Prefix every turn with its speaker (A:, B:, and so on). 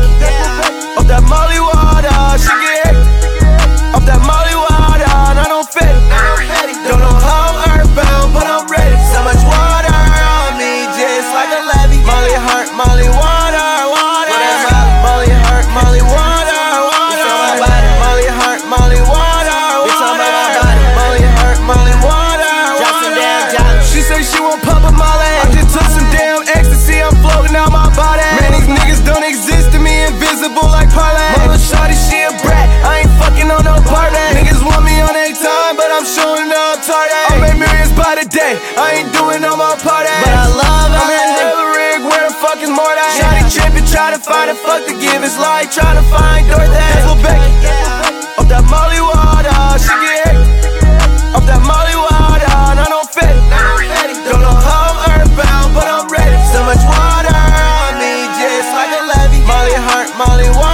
A: Off that Molly water, she get hit. Off that Molly water, and I don't fit it. Don't know how I'm earthbound, but I'm ready. So much water on me, just like a levee. Molly heart, Molly water, water. Molly heart, Molly water, water. Molly heart, Molly water, water. Molly heart, Molly water, water. She say she won't pop a Molly. I just took some damn ecstasy, I'm floating out my body. Man, these niggas don't exist to me, invisible like parlay. Mama shawty, she a brat, I ain't fucking on no party. Niggas want me on their time, but I'm showing up tardy. I make millions by the day, I ain't doing no more party. But I love it. I'm in the rig, where the fuck is more that? Shawty trippin', try to find a fuck to give his life, try to find Dorothy. That's what Becky. Off that Molly water, she get hit. Off that Molly water, and I don't fit it. Don't know how I'm earthbound, but I'm ready. So much water on me, just like a levee. Molly heart, Molly water.